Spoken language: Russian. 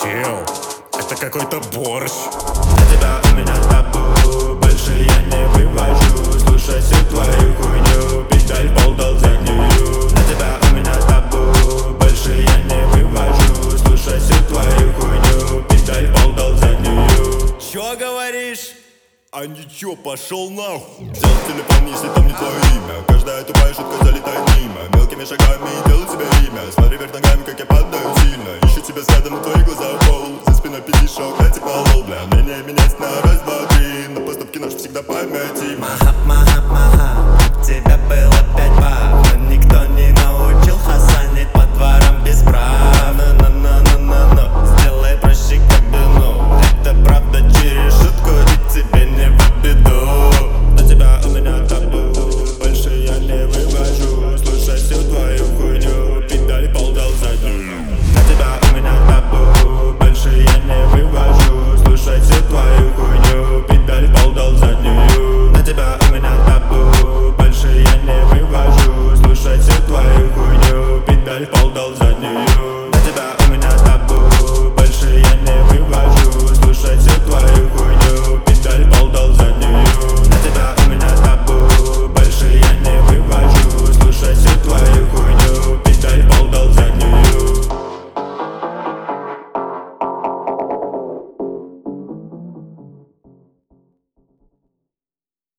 Чел, это какой-то борщ. На тебя у меня табу, больше я не вывожу. Слушай всю твою хуйню, педаль пол дал заднюю. На тебя у меня табу, больше я не вывожу. Слушай всю твою хуйню, педаль пол дал заднюю. Чё говоришь? А ничего, пошел нахуй. Взял телефон, если там не твое имя. Каждая тупая шутка залетает мимо. Мелкими шагами делаю себе имя. Смотри вверх ногами, как я падаю сильно. Ищу тебя взглядом, но твои глаза в пол. За спиной пятишок, я типа лол, бля. Мнение меняется на раз, два, три. Но поступки наши всегда памяти. Маха, у тебя было 5 баб, но никто не научил хасанить по дворам без прав. Но сделай проще, как бы, ну. Это правда через шутку, и тебе не в беду. На тебя у меня табу, больше я не вывожу. Слушай всю твою хуйню, педаль пол дал заднюю. На тебя у меня табу, больше я не вывожу. Слушай всю твою хуйню, педаль пол дал заднюю. На тебя